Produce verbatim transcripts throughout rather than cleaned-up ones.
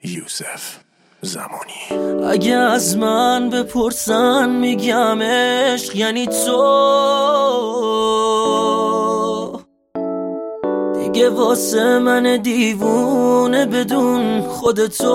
یوسف زمانی. اگه از من بپرسن میگم عشق یعنی تو، دیگه واسه من دیوونه بدون خودتو.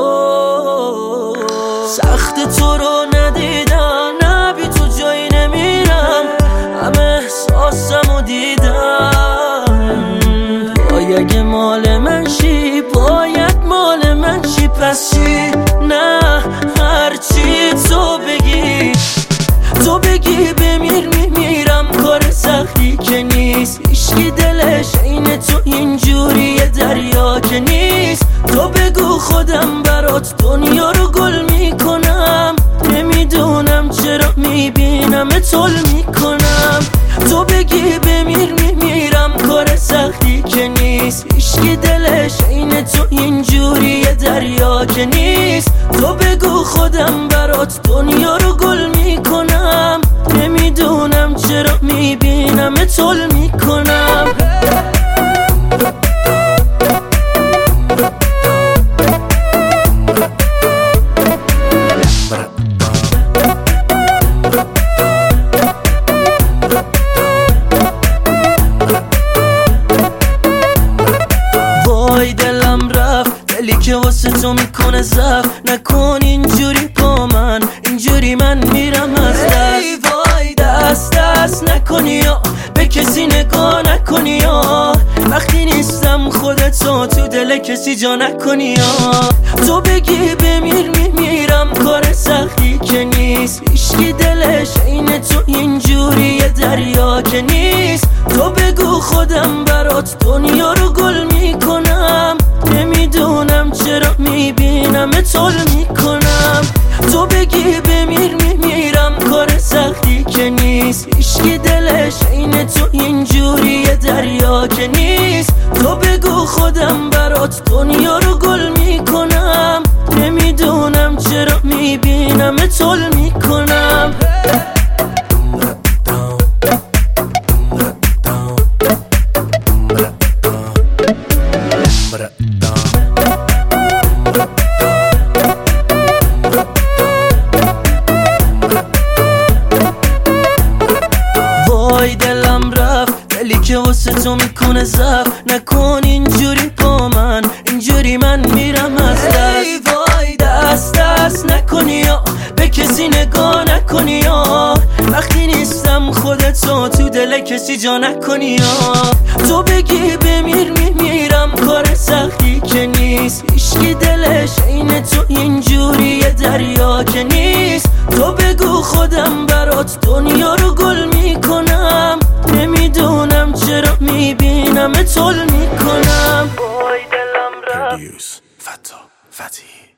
سخت تو رو ندیدم، نه بی تو جایی نمیرم، همه احساسمو دیدم. وای اگه مال من شی باید مال من شی، پس چی؟ نه هرچی تو بگی، تو بگی بمیر میمیرم، کار سختی که نیست. هیچکی دلش عین تو اینجوری دریا که نیست. تو بگو خودم برات دنیا رو گل میکنم، نمیدونم چرا میبینم طول میکنم. تو بگی بمیر میمیرم، کار سختی که نیست. هیچکی دلش عین تو اینجوری دریا که نیست. تو بگو خودم برات دنیا رو گل میکنم، نمیدونم چرا میبینم طول میکنم. وای دلم رفت، دلی که واسه تو میکنه زفت. نکن اینجوری با من، اینجوری من میرم از دست. وای دست دست نکنی یا به کسی نگاه نکنی یا وقتی نیستم خودتو تو دل کسی جا نکنی یا تو بگی بمیر میمیرم، کار سختی که نیست. هیچکی دلش عین تو اینجوری دریا که نیست. تو بگو خودم برات دنیا رو گل میکنم، نمیدونم چرا میبینم طول میکنم. تو بگی بمیر میمیرم، کار سختی که نیست. هیچکی دلش عین تو اینجوری دریا که نیست. تو بگو خودم برات دنیا رو گل میکنم، نمیدونم چرا میبینم طول میکنم. وای دلم رفت، دلی که واسه تو میکنه زفت. نکن اینجوری با من، اینجوری من میرم از دست. وای دست دست نکنی یا به کسی نگاه نکنی یا وقتی نیستم خودتو تو دل کسی جا نکنی یا تو بگی بمیر میمیرم، کار سختی که نیست. هیچکی دلش عین تو اینجوری دریا که نیست. تو بگو خودم برات دنیا رو گل میکنم، نمیدونم چرا میبینم طول میکنم. وای دلم رفت. فتا فتی